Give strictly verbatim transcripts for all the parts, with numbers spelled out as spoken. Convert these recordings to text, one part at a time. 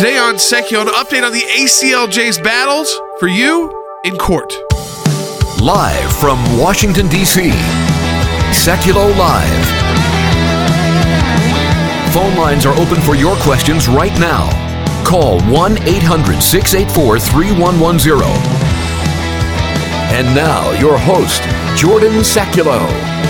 Today on Seculo, an update on the A C L J's battles for you in court. Live from Washington, D C, Seculo Live. Phone lines are open for your questions right now. Call one eight hundred, six eight four, three one one zero. And now, your host, Jordan Seculo.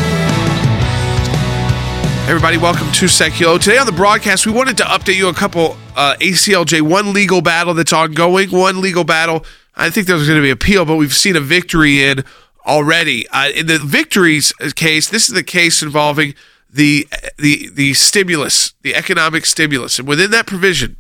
Everybody, welcome to Seculo. Today on the broadcast, we wanted to update you a couple uh, A C L J, one legal battle that's ongoing, one legal battle. I think there's going to be appeal, but we've seen a victory in already. Uh, in the victories case, this is the case involving the the the stimulus, the economic stimulus. And within that provision,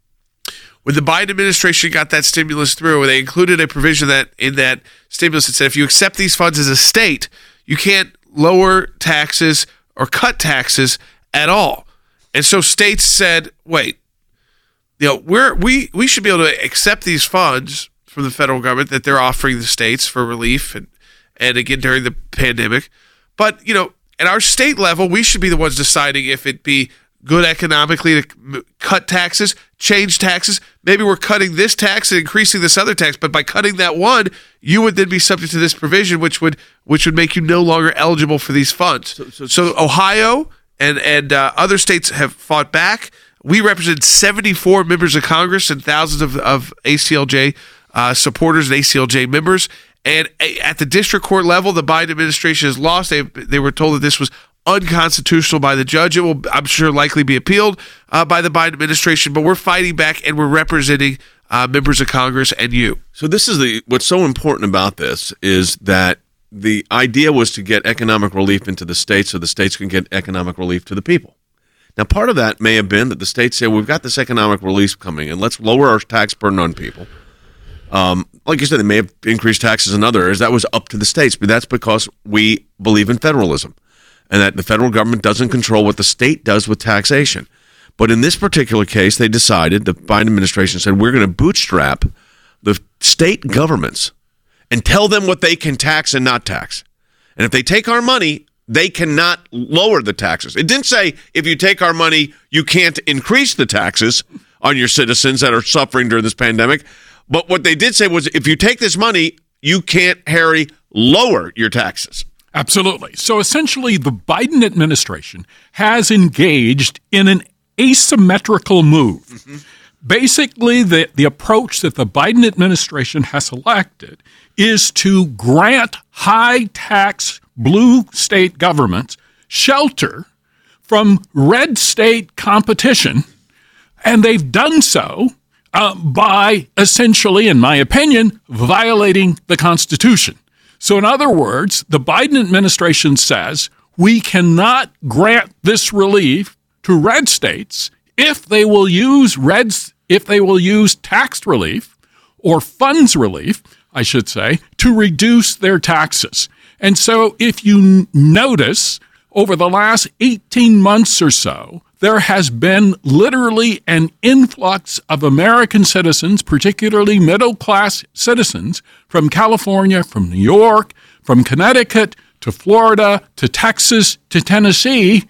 when the Biden administration got that stimulus through, they included a provision that in that stimulus that said if you accept these funds as a state, you can't lower taxes or cut taxes at all. And so states said, wait, you know, we're we we should be able to accept these funds from the federal government that they're offering the states for relief and and again during the pandemic. But, you know, at our state level, we should be the ones deciding if it be good economically to cut taxes, change taxes. Maybe we're cutting this tax and increasing this other tax, but by cutting that one, you would then be subject to this provision, which would which would make you no longer eligible for these funds. So, so, so Ohio and and uh, other states have fought back. We represent seventy-four members of Congress and thousands of, of A C L J uh, supporters and A C L J members. And at the district court level, the Biden administration has lost. They they were told that this was unconstitutional by the judge. It will, I'm sure, likely be appealed uh, by the Biden administration, but we're fighting back and we're representing uh, members of Congress and you. So this is the what's so important about this is that the idea was to get economic relief into the states so the states can get economic relief to the people. Now, part of that may have been that the states say, we've got this economic relief coming and let's lower our tax burden on people. Um, like you said, they may have increased taxes in other areas. That was up to the states, but that's because we believe in federalism and that the federal government doesn't control what the state does with taxation. But in this particular case, they decided, the Biden administration said, we're going to bootstrap the state governments and tell them what they can tax and not tax. And if they take our money, they cannot lower the taxes. It didn't say, if you take our money, you can't increase the taxes on your citizens that are suffering during this pandemic. But what they did say was, if you take this money, you can't, Harry, lower your taxes. Absolutely. So essentially, the Biden administration has engaged in an asymmetrical move. Mm-hmm. Basically, the, the approach that the Biden administration has selected is to grant high-tax blue state governments shelter from red state competition, and they've done so uh, by essentially, in my opinion, violating the Constitution. So in other words, the Biden administration says we cannot grant this relief to red states if they will use reds, if they will use tax relief or funds relief, I should say, to reduce their taxes. And so if you notice, over the last eighteen months or so, there has been literally an influx of American citizens, particularly middle-class citizens, from California, from New York, from Connecticut, to Florida, to Texas, to Tennessee,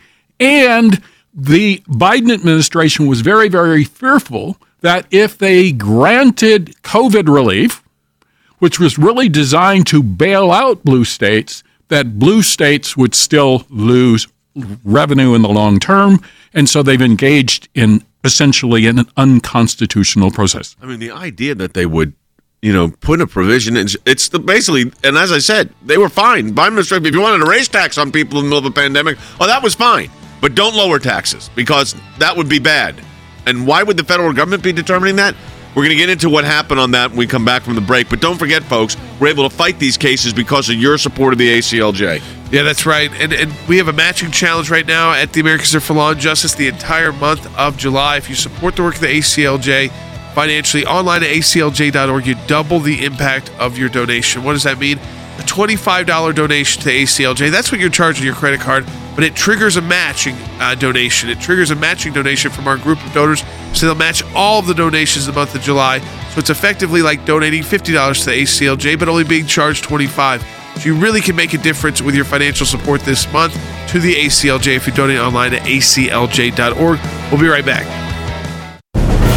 and the Biden administration was very, very fearful that if they granted COVID relief, which was really designed to bail out blue states, that blue states would still lose revenue in the long term, and so they've engaged in essentially an unconstitutional process. I mean, the idea that they would, you know, put a provision in, it's the basically, and as I said, they were fine. Biden administration, if you wanted to raise tax on people in the middle of a pandemic, oh, that was fine. But don't lower taxes, because that would be bad. And why would the federal government be determining that? We're going to get into what happened on that when we come back from the break. But don't forget, folks, we're able to fight these cases because of your support of the A C L J. Yeah, that's right. And and we have a matching challenge right now at the American Center for Law and Justice the entire month of July. If you support the work of the A C L J financially, online at A C L J dot org, you double the impact of your donation. What does that mean? A twenty-five dollars donation to A C L J. That's what you're charged with your credit card, but it triggers a matching uh, donation. It triggers a matching donation from our group of donors, so they'll match all of the donations in the month of July. So it's effectively like donating fifty dollars to the A C L J, but only being charged twenty-five dollars. So you really can make a difference with your financial support this month to the A C L J if you donate online at A C L J dot org. We'll be right back.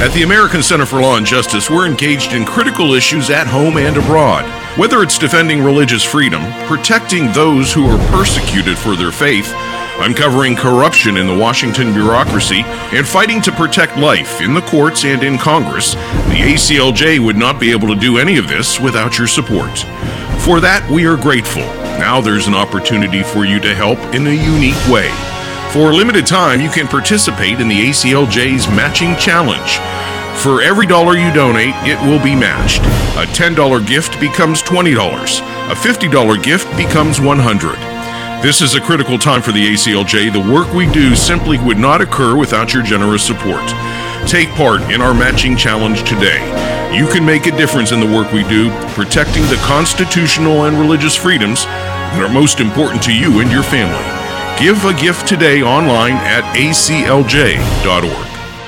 At the American Center for Law and Justice, we're engaged in critical issues at home and abroad. Whether it's defending religious freedom, protecting those who are persecuted for their faith, uncovering corruption in the Washington bureaucracy, and fighting to protect life in the courts and in Congress, the A C L J would not be able to do any of this without your support. For that, we are grateful. Now there's an opportunity for you to help in a unique way. For a limited time, you can participate in the A C L J's Matching Challenge. For every dollar you donate, it will be matched. A ten dollars gift becomes twenty dollars. A fifty dollars gift becomes one hundred dollars. This is a critical time for the A C L J. The work we do simply would not occur without your generous support. Take part in our Matching Challenge today. You can make a difference in the work we do, protecting the constitutional and religious freedoms that are most important to you and your family. Give a gift today online at A C L J dot org.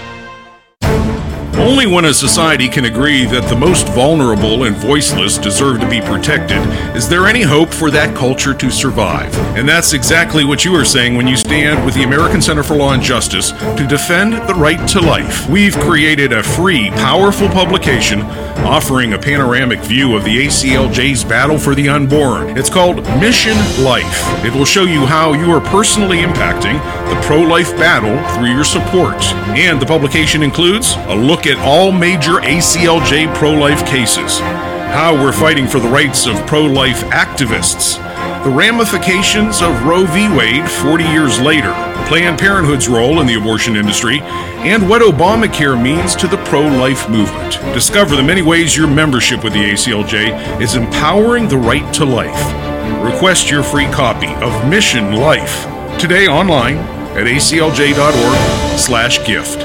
Only when a society can agree that the most vulnerable and voiceless deserve to be protected is there any hope for that culture to survive. And that's exactly what you are saying when you stand with the American Center for Law and Justice to defend the right to life. We've created a free, powerful publication offering a panoramic view of the A C L J's battle for the unborn. It's called Mission Life. It will show you how you are personally impacting the pro-life battle through your support. And the publication includes a look at all major A C L J pro-life cases, how we're fighting for the rights of pro-life activists, the ramifications of Roe v. Wade forty years later, Planned Parenthood's role in the abortion industry, and what Obamacare means to the pro-life movement. Discover the many ways your membership with the A C L J is empowering the right to life. Request your free copy of Mission Life today online at A C L J dot org slash gift.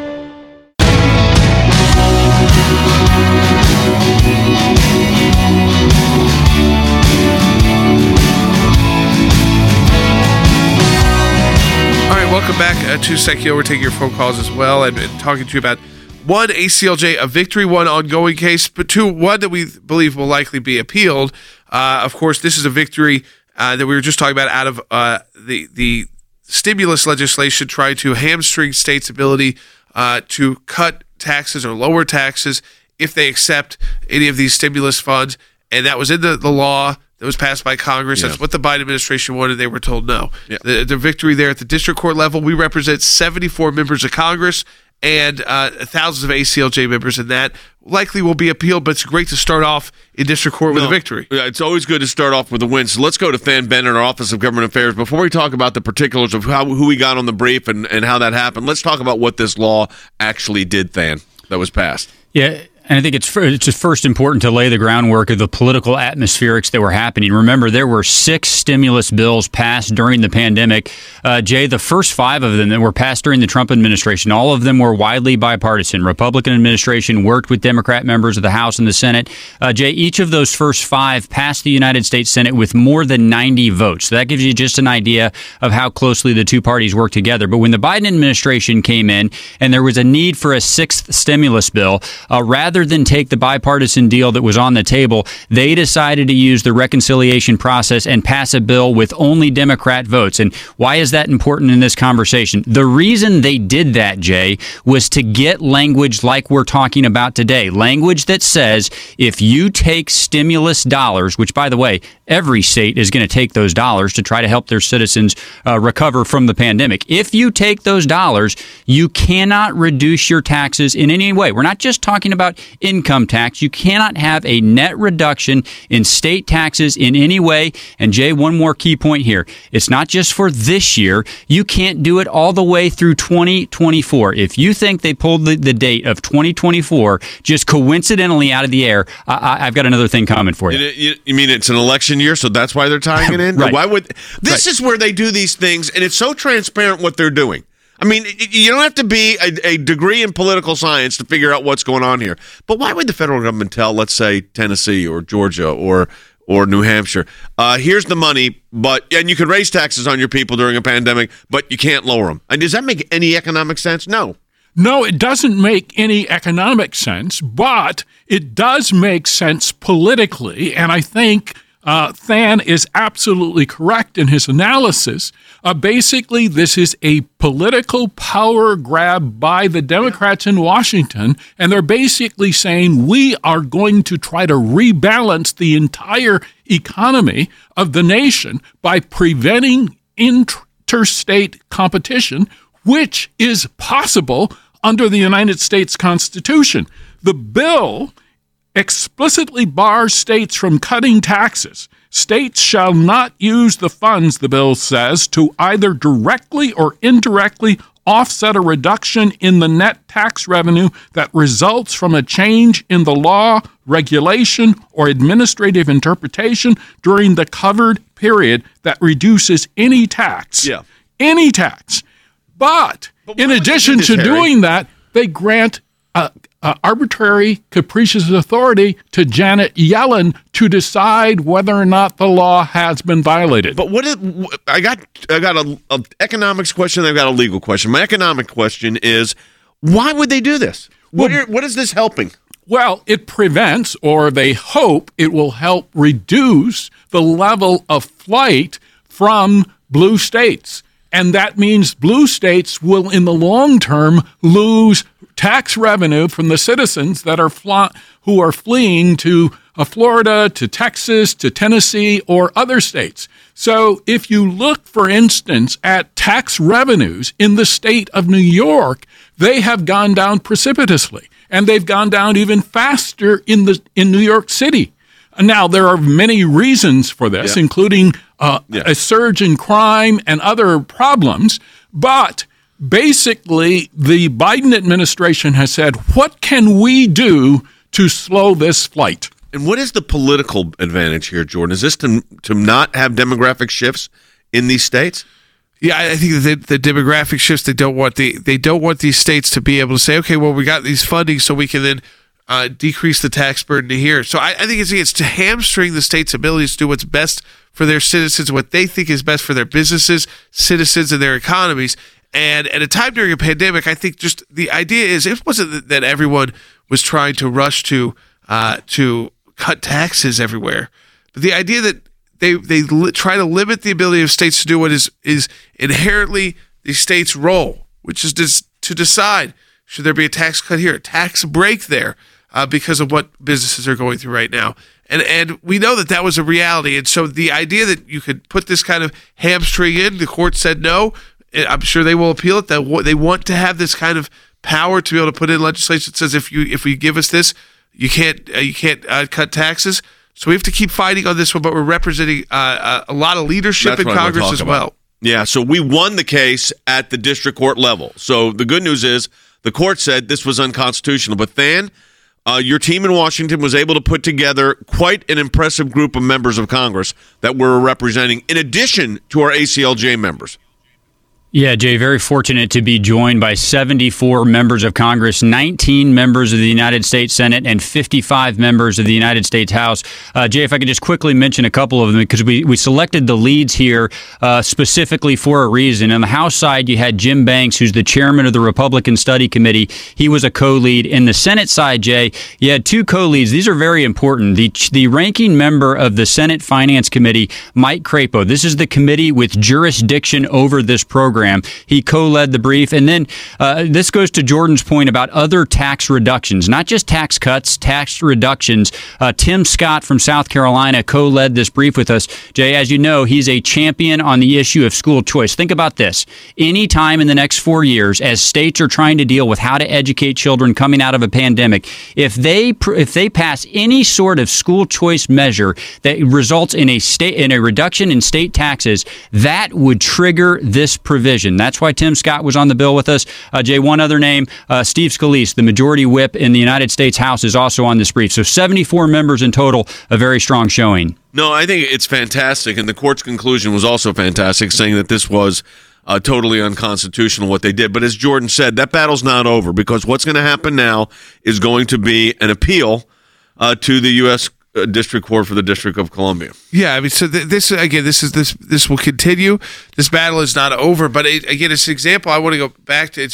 Welcome back uh, to Secchio. We're taking your phone calls as well and, and talking to you about one, A C L J, a victory, one ongoing case, but two, one that we believe will likely be appealed. Uh, of course, this is a victory uh, that we were just talking about out of uh, the the stimulus legislation trying to hamstring states' ability uh, to cut taxes or lower taxes if they accept any of these stimulus funds. And that was in the, the law that was passed by Congress. Yeah. That's what the Biden administration wanted. They were told no. Yeah. The, the victory there at the district court level, we represent seventy-four members of Congress and uh, thousands of A C L J members, and that likely will be appealed, but it's great to start off in district court with no, a victory. It's always good to start off with a win. So let's go to Than Bennett, our Office of Government Affairs. Before we talk about the particulars of how who we got on the brief and, and how that happened, let's talk about what this law actually did, Than, that was passed. Yeah. And I think it's it's just first important to lay the groundwork of the political atmospherics that were happening. Remember, there were six stimulus bills passed during the pandemic. Uh, Jay, the first five of them that were passed during the Trump administration, all of them were widely bipartisan. Republican administration worked with Democrat members of the House and the Senate. Uh, Jay, each of those first five passed the United States Senate with more than ninety votes. So that gives you just an idea of how closely the two parties worked together. But when the Biden administration came in and there was a need for a sixth stimulus bill, uh, rather than take the bipartisan deal that was on the table, they decided to use the reconciliation process and pass a bill with only Democrat votes. And why is that important in this conversation? The reason they did that, Jay, was to get language like we're talking about today. Language that says if you take stimulus dollars, which, by the way, every state is going to take those dollars to try to help their citizens uh, recover from the pandemic. If you take those dollars, you cannot reduce your taxes in any way. We're not just talking about income tax. You cannot have a net reduction in state taxes in any way. And Jay, one more key point here. It's not just for this year. You can't do it all the way through twenty twenty-four. If you think they pulled the, the date of twenty twenty-four just coincidentally out of the air, I, I've got another thing coming for you. You, you mean it's an election year, so that's why they're tying it in? Right. Why would this right. is where they do these things, and it's so transparent what they're doing. I mean, you don't have to be a, a degree in political science to figure out what's going on here. But why would the federal government tell, let's say, Tennessee or Georgia or or New Hampshire, uh, here's the money, but and you can raise taxes on your people during a pandemic, but you can't lower them? And does that make any economic sense? No. No, it doesn't make any economic sense, but it does make sense politically, and I think uh, Than is absolutely correct in his analysis. Uh, basically, this is a political power grab by the Democrats in Washington, and they're basically saying we are going to try to rebalance the entire economy of the nation by preventing interstate competition, which is possible under the United States Constitution. The bill explicitly bars states from cutting taxes. States shall not use the funds, the bill says, to either directly or indirectly offset a reduction in the net tax revenue that results from a change in the law, regulation, or administrative interpretation during the covered period that reduces any tax. Yeah. Any tax. But, But in addition this, to Harry? doing that, they grant uh, uh, arbitrary, capricious authority to Janet Yellen to decide whether or not the law has been violated. But what is, I got I got a, a economics question, I've got a legal question. My economic question is, why would they do this? What, Well- are, what is this helping? Well, it prevents, or they hope it will help reduce the level of flight from blue states. And that means blue states will, in the long term, lose tax revenue from the citizens that are fly- who are fleeing to uh, Florida, to Texas, to Tennessee, or other states. So if you look, for instance, at tax revenues in the state of New York, they have gone down precipitously, and they've gone down even faster in the in New York City. Now, there are many reasons for this, Yeah. including uh, Yeah. a surge in crime and other problems. But basically, the Biden administration has said, what can we do to slow this flight? And what is the political advantage here, Jordan? Is this to, to not have demographic shifts in these states? Yeah, I think that the, the demographic shifts. They don't want the they don't want these states to be able to say, okay, well, we got these funding, so we can then uh, decrease the tax burden to here. So I, I think it's it's to hamstring the state's abilities to do what's best for their citizens, what they think is best for their businesses, citizens, and their economies. And at a time during a pandemic, I think just the idea is it wasn't that everyone was trying to rush to uh, to cut taxes everywhere, but the idea that They they li- try to limit the ability of states to do what is is inherently the state's role, which is to, to decide should there be a tax cut here, a tax break there, uh, because of what businesses are going through right now. And and we know that that was a reality. And so the idea that you could put this kind of hamstring in, the court said no. I'm sure they will appeal it. That they want to have this kind of power to be able to put in legislation that says if you if we give us this, you can't uh, you can't uh, cut taxes. So we have to keep fighting on this one, but we're representing uh, a lot of leadership That's in what I wanna Congress talk as about. well. Yeah, so we won the case at the district court level. So the good news is the court said this was unconstitutional. But Than, uh, your team in Washington was able to put together quite an impressive group of members of Congress that we're representing, in addition to our A C L J members. Yeah, Jay, very fortunate to be joined by seventy-four members of Congress, nineteen members of the United States Senate, and fifty-five members of the United States House. Uh, Jay, if I could just quickly mention a couple of them, because we, we selected the leads here uh, specifically for a reason. On the House side, you had Jim Banks, who's the chairman of the Republican Study Committee. He was a co-lead. In the Senate side, Jay, you had two co-leads. These are very important. The, the ranking member of the Senate Finance Committee, Mike Crapo. This is the committee with jurisdiction over this program. He co-led the brief. And then uh, this goes to Jordan's point about other tax reductions, not just tax cuts, tax reductions. Uh, Tim Scott from South Carolina co-led this brief with us. Jay, as you know, he's a champion on the issue of school choice. Think about this. Any time in the next four years, as states are trying to deal with how to educate children coming out of a pandemic, if they if they pass any sort of school choice measure that results in a state in a reduction in state taxes, that would trigger this provision. That's why Tim Scott was on the bill with us. Uh, Jay, one other name, uh, Steve Scalise, the majority whip in the United States House, is also on this brief. So seventy-four members in total, a very strong showing. No, I think it's fantastic, and the court's conclusion was also fantastic, saying that this was uh, totally unconstitutional what they did. But as Jordan said, that battle's not over, because what's going to happen now is going to be an appeal uh, to the U S Uh, District Court for the District of Columbia. Yeah, I mean, so th- this again, this is this this will continue. This battle is not over, but it, again, it's an example. I want to go back to. It's just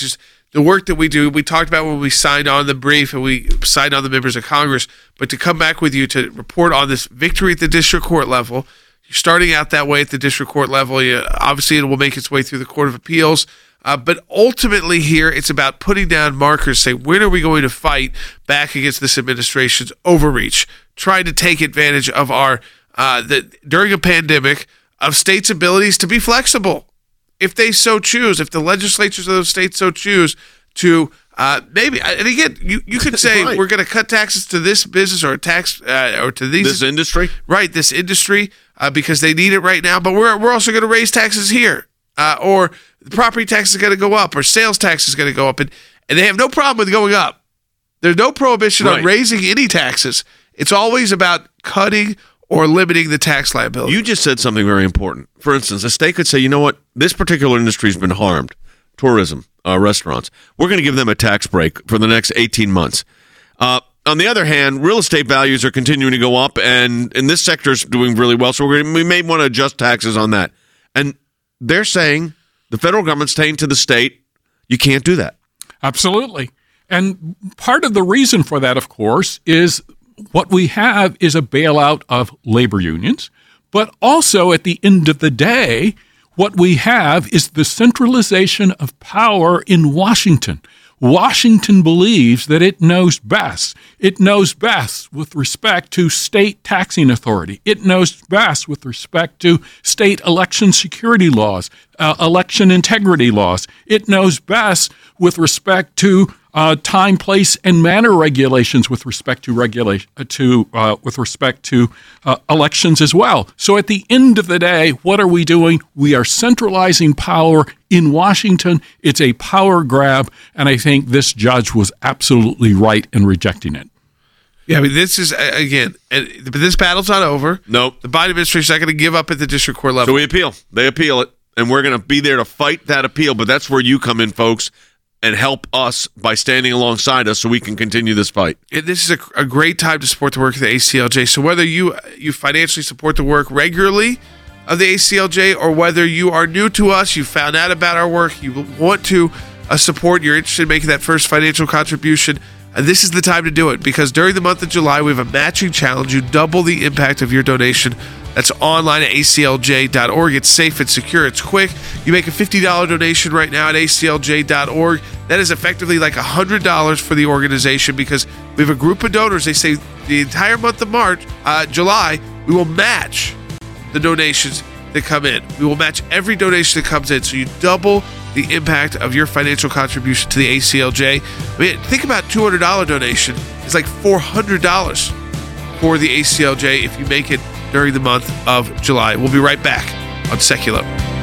the work that we do. We talked about when we signed on the brief and we signed on the members of Congress, but to come back with you to report on this victory at the district court level. You're starting out that way at the district court level. You, obviously, it will make its way through the Court of Appeals. Uh, but ultimately here, it's about putting down markers, say, when are we going to fight back against this administration's overreach, trying to take advantage of our, uh, the, during a pandemic, of states' abilities to be flexible, if they so choose, if the legislatures of those states so choose to uh, maybe, and again, you, you could say right. we're going to cut taxes to this business or a tax uh, or to these this industry, right? This industry uh, because they need it right now, but we're we're also going to raise taxes here, uh, or the property tax is going to go up, or sales tax is going to go up, and and they have no problem with going up. There's no prohibition right. on raising any taxes. It's always about cutting or limiting the tax liability. You just said something very important. For instance, a state could say, you know what, this particular industry has been harmed, tourism, uh, restaurants. We're going to give them a tax break for the next eighteen months. Uh, on the other hand, real estate values are continuing to go up, and, and this sector is doing really well, so we're gonna, we may want to adjust taxes on that. And they're saying, the federal government's saying to the state, you can't do that. Absolutely. And part of the reason for that, of course, is what we have is a bailout of labor unions, but also at the end of the day, what we have is the centralization of power in Washington. Washington believes that it knows best. It knows best with respect to state taxing authority. It knows best with respect to state election security laws, uh, election integrity laws. It knows best with respect to Uh, time, place, and manner regulations with respect to regulation uh, to uh, with respect to uh, elections as well. So at the end of the day, what are we doing? We are centralizing power in Washington. It's a power grab, and I think this judge was absolutely right in rejecting it. Yeah, I mean, this is, again, but this battle's not over. Nope. The Biden administration is not going to give up at the district court level. So we appeal. They appeal it, and we're going to be there to fight that appeal, but that's where you come in, folks, and help us by standing alongside us so we can continue this fight. And this is a, a great time to support the work of the A C L J. So whether you you financially support the work regularly of the A C L J or whether you are new to us, you found out about our work, you want to uh, support, you're interested in making that first financial contribution, uh, this is the time to do it because during the month of July, we have a matching challenge. You double the impact of your donation. That's online at A C L J dot org. It's safe, it's secure, it's quick. You make a fifty dollars donation right now at A C L J dot org. That is effectively like one hundred dollars for the organization because we have a group of donors. They say the entire month of March, uh, July, we will match the donations that come in. We will match every donation that comes in. So you double the impact of your financial contribution to the A C L J. I mean, think about two hundred dollars donation. It's like four hundred dollars for the A C L J if you make it during the month of July. We'll be right back on Secular.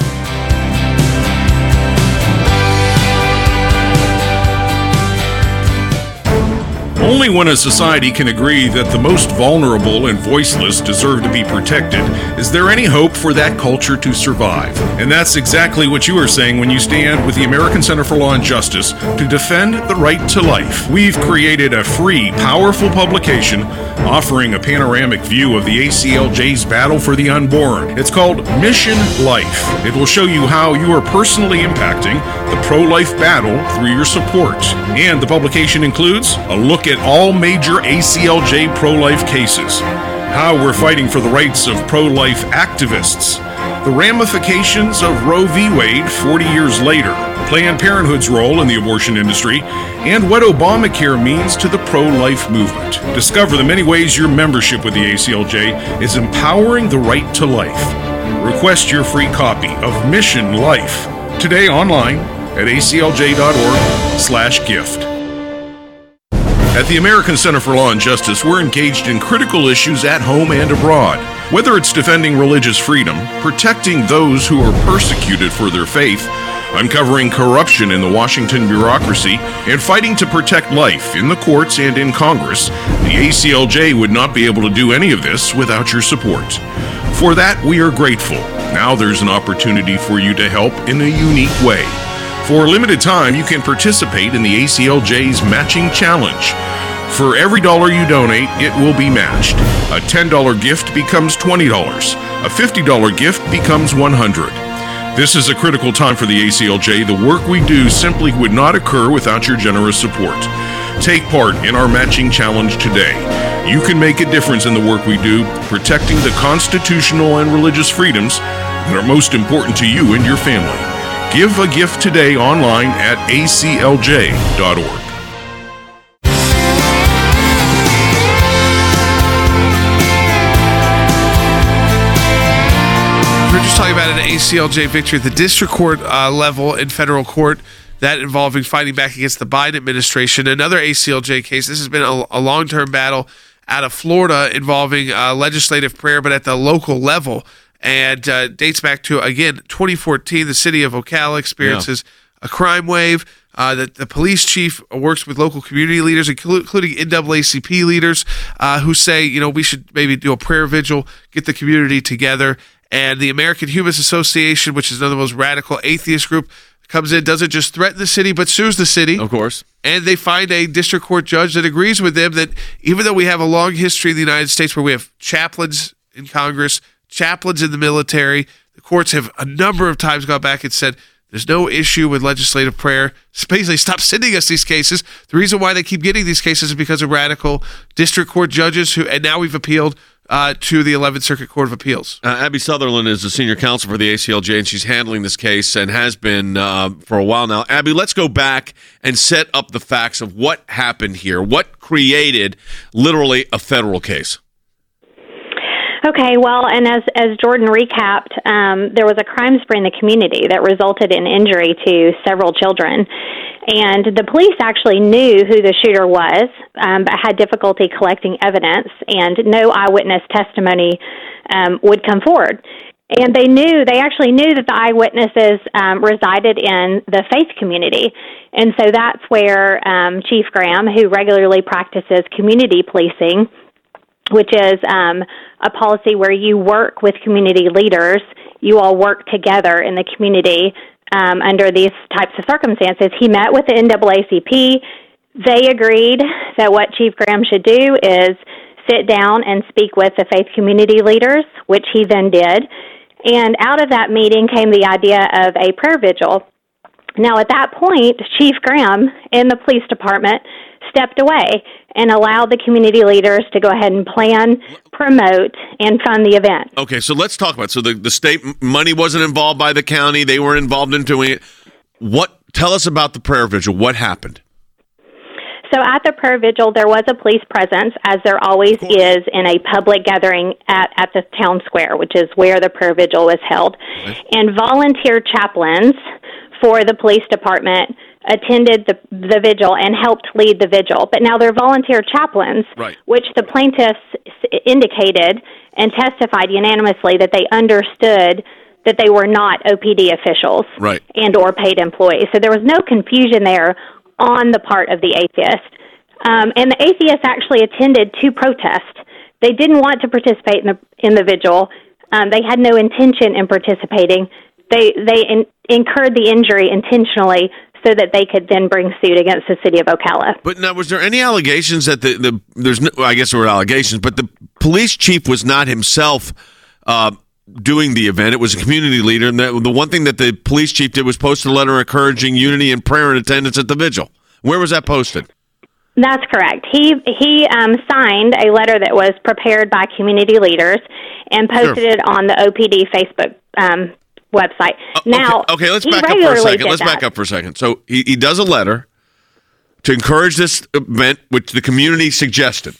Only when a society can agree that the most vulnerable and voiceless deserve to be protected is there any hope for that culture to survive. And that's exactly what you are saying when you stand with the American Center for Law and Justice to defend the right to life. We've created a free, powerful publication offering a panoramic view of the A C L J's battle for the unborn. It's called Mission Life. It will show you how you are personally impacting the pro-life battle through your support. And the publication includes a look at all major A C L J pro-life cases, how we're fighting for the rights of pro-life activists, the ramifications of Roe v. Wade forty years later, Planned Parenthood's role in the abortion industry, and what Obamacare means to the pro-life movement. Discover the many ways your membership with the A C L J is empowering the right to life. Request your free copy of Mission Life today online at A C L J dot org slash gift. At the American Center for Law and Justice, we're engaged in critical issues at home and abroad. Whether it's defending religious freedom, protecting those who are persecuted for their faith, uncovering corruption in the Washington bureaucracy, and fighting to protect life in the courts and in Congress, the A C L J would not be able to do any of this without your support. For that, we are grateful. Now there's an opportunity for you to help in a unique way. For a limited time, you can participate in the A C L J's Matching Challenge. For every dollar you donate, it will be matched. A ten dollars gift becomes twenty dollars. A fifty dollars gift becomes one hundred dollars. This is a critical time for the A C L J. The work we do simply would not occur without your generous support. Take part in our matching challenge today. You can make a difference in the work we do, protecting the constitutional and religious freedoms that are most important to you and your family. Give a gift today online at A C L J dot org. We're just talking about an A C L J victory at the district court uh, level in federal court, that involving fighting back against the Biden administration. Another A C L J case, this has been a, a long-term battle out of Florida involving uh, legislative prayer, but at the local level, and uh, dates back to, again, twenty fourteen. The city of Ocala experiences yeah. a crime wave. Uh, the, the police chief works with local community leaders, including N double A C P leaders, uh, who say, you know, we should maybe do a prayer vigil, get the community together. And the American Humanist Association, which is another most radical atheist group, comes in, doesn't just threaten the city, but sues the city. Of course. And they find a district court judge that agrees with them that even though we have a long history in the United States where we have chaplains in Congress, chaplains in the military, the courts have a number of times gone back and said, there's no issue with legislative prayer. Basically, stop sending us these cases. The reason why they keep getting these cases is because of radical district court judges who, and now we've appealed Uh, to the eleventh Circuit Court of Appeals. Uh, Abby Sutherland is the senior counsel for the A C L J, and she's handling this case and has been uh, for a while now. Abby, let's go back and set up the facts of what happened here. What created literally a federal case? Okay, well, and as as Jordan recapped, um, there was a crime spree in the community that resulted in injury to several children. And the police actually knew who the shooter was, um, but had difficulty collecting evidence, and no eyewitness testimony um, would come forward. And they knew, they actually knew that the eyewitnesses um, resided in the faith community. And so that's where um, Chief Graham, who regularly practices community policing, which is um, a policy where you work with community leaders, you all work together in the community um, under these types of circumstances. He met with the N double A C P. They agreed that what Chief Graham should do is sit down and speak with the faith community leaders, which he then did. And out of that meeting came the idea of a prayer vigil. Now, at that point, Chief Graham in the police department stepped away and allowed the community leaders to go ahead and plan, promote, and fund the event. Okay, so let's talk about it. So the, the state money wasn't involved by the county. They were involved in doing it. What? Tell us about the prayer vigil. What happened? So at the prayer vigil, there was a police presence, as there always is in a public gathering at, at the town square, which is where the prayer vigil was held. Okay. And volunteer chaplains for the police department attended the, the vigil and helped lead the vigil. But now they're volunteer chaplains, right, which the plaintiffs indicated and testified unanimously that they understood that they were not O P D officials, right, and or paid employees. So there was no confusion there on the part of the atheist. Um, and the atheists actually attended to protest. They didn't want to participate in the in the vigil. Um, they had no intention in participating. They they in, incurred the injury intentionally so that they could then bring suit against the city of Ocala. But now, was there any allegations that the, the there's no, I guess there were allegations, but the police chief was not himself uh, doing the event. It was a community leader, and the, the one thing that the police chief did was post a letter encouraging unity and prayer and attendance at the vigil. Where was that posted? That's correct. He he um, signed a letter that was prepared by community leaders and posted sure. it on the O P D Facebook um website. Uh, now, okay, okay let's back up for a second. Let's back up for a second. So he, he does a letter to encourage this event, which the community suggested.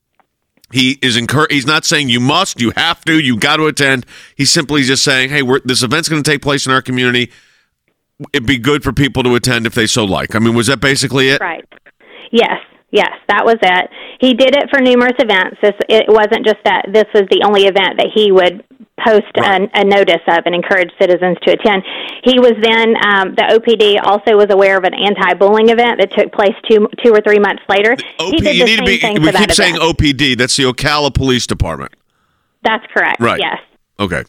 He is encourage. He's not saying you must, you have to, you got to attend. He's simply just saying, hey, we're, this event's going to take place in our community. It'd be good for people to attend if they so like. I mean, was that basically it? Right. Yes. Yes, that was it. He did it for numerous events. This it wasn't just that this was the only event that he would post right. a, a notice of and encourage citizens to attend. He was then, um, the O P D also was aware of an anti-bullying event that took place two two or three months later. O P, he did you the need same to be, thing we for keep that saying event. O P D. That's the Ocala Police Department. That's correct, right. yes. Okay.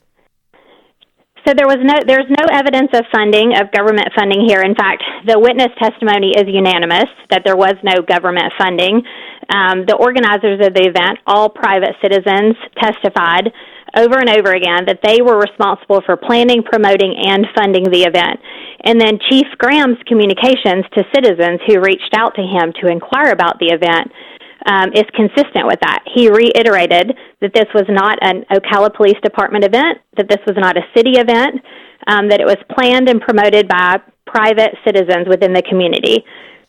So there was no, there's no evidence of funding, of government funding here. In fact, the witness testimony is unanimous that there was no government funding. Um, the organizers of the event, all private citizens, testified over and over again that they were responsible for planning, promoting, and funding the event. And then Chief Graham's communications to citizens who reached out to him to inquire about the event um, is consistent with that. He reiterated that this was not an Ocala Police Department event, that this was not a city event, um, that it was planned and promoted by private citizens within the community.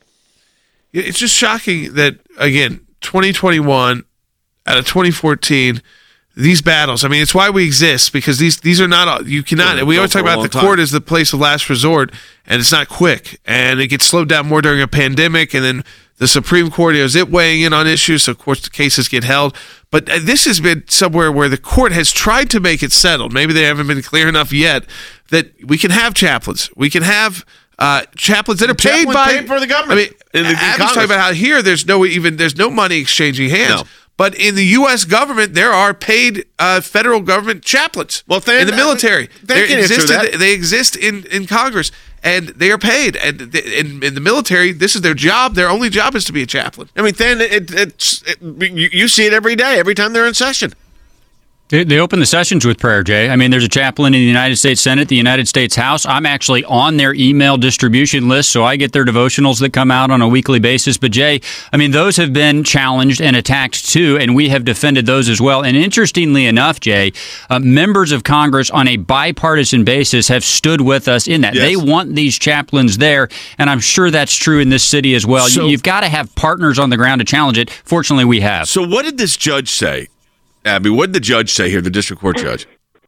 It's just shocking that, again, twenty twenty-one out of twenty fourteen, these battles, I mean, it's why we exist, because these these are not, you cannot, Well, we always go talk for a about the long court time. as the place of last resort, and it's not quick, and it gets slowed down more during a pandemic, and then the Supreme Court is it weighing in on issues, so of course the cases get held. But uh, this has been somewhere where the court has tried to make it settled. Maybe they haven't been clear enough yet that we can have chaplains. We can have uh, chaplains that are paid Chaplain by paid for the government. I mean, In the- in Abby's Congress. talking about how here there's no even there's no money exchanging hands. No. But in the U S government, there are paid uh, federal government chaplains. Well, thank- in the military, they They can answer exist in- that. they exist in, in Congress, and they are paid. And th- in, in the military, this is their job. Their only job is to be a chaplain. I mean, then it, it's it, you, you see it every day, every time they're in session. They, they open the sessions with prayer, Jay. I mean, there's a chaplain in the United States Senate, the United States House. I'm actually on their email distribution list, so I get their devotionals that come out on a weekly basis. But, Jay, I mean, those have been challenged and attacked, too, and we have defended those as well. And interestingly enough, Jay, uh, members of Congress on a bipartisan basis have stood with us in that. Yes. They want these chaplains there, and I'm sure that's true in this city as well. So- you, you've got to have partners on the ground to challenge it. Fortunately, we have. So what did this judge say, Abby? What did the judge say here, the district court judge?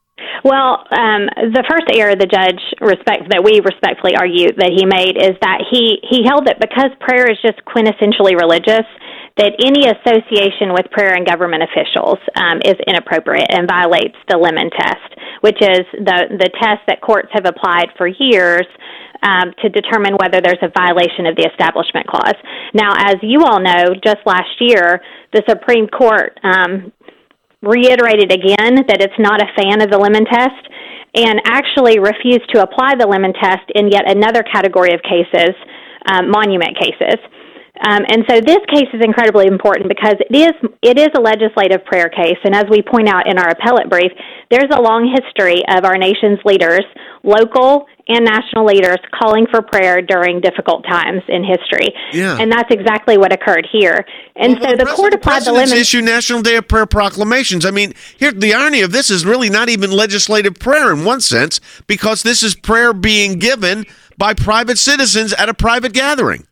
Well, um, the first error the judge respect that we respectfully argue that he made is that he, he held that because prayer is just quintessentially religious, that any association with prayer and government officials um, is inappropriate and violates the Lemon test, which is the, the test that courts have applied for years um, to determine whether there's a violation of the Establishment Clause. Now, as you all know, just last year, the Supreme Court um, reiterated again that it's not a fan of the Lemon test and actually refused to apply the Lemon test in yet another category of cases, um, monument cases. Um, and so this case is incredibly important because it is it is a legislative prayer case, and as we point out in our appellate brief, there's a long history of our nation's leaders, local and national leaders, calling for prayer during difficult times in history. Yeah. And that's exactly what occurred here. And Well, so the court applied the president's Lemon... issue National Day of Prayer proclamations. I mean, here the irony of this is really not even legislative prayer in one sense, because this is prayer being given by private citizens at a private gathering.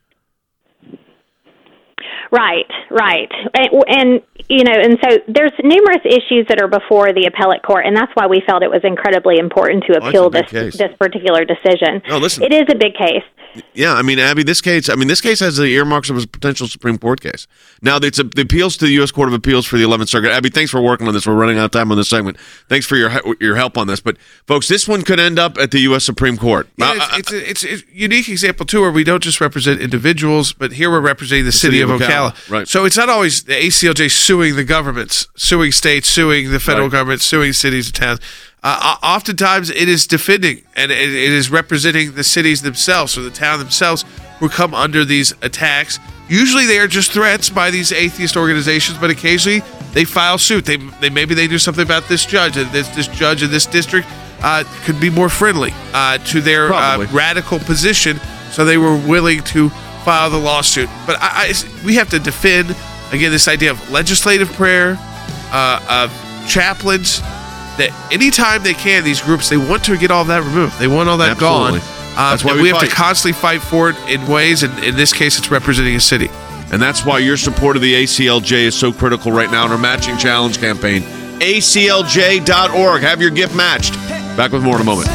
Right, right. And, and, you know, and so there's numerous issues that are before the appellate court, and that's why we felt it was incredibly important to Oh, it's a appeal big this case. this particular decision. No, listen. It is a big case. Yeah, I mean, Abby, this case, I mean, this case has the earmarks of a potential Supreme Court case. Now, it's a, the appeals to the U S Court of Appeals for the eleventh Circuit. Abby, thanks for working on this. We're running out of time on this segment. Thanks for your he- your help on this. But, folks, this one could end up at the U S Supreme Court. Yeah, Uh, it's, it's, it's a unique example, too, where we don't just represent individuals, but here we're representing the, city, city of of Ocala. Ocala, right. So it's not always the A C L J suing the governments, suing states, suing the federal Right. government, suing cities and towns. Uh, o- oftentimes it is defending, and it, it is representing the cities themselves or the town themselves who come under these attacks. Usually they are just threats by these atheist organizations, but occasionally they file suit. They, they maybe they do something about this judge, and this, this judge in this district uh, could be more friendly uh, to their uh, Probably. radical position, so they were willing to file the lawsuit. But I, I, we have to defend, again, this idea of legislative prayer, uh, of chaplains, that anytime they can, these groups, they want to get all of that removed. They want all that Absolutely. gone. Uh, That's why and we we have fight. to constantly fight for it in ways, and in this case, it's representing a city. And that's why your support of the A C L J is so critical right now in our matching challenge campaign. A C L J dot org. Have your gift matched. Back with more in a moment.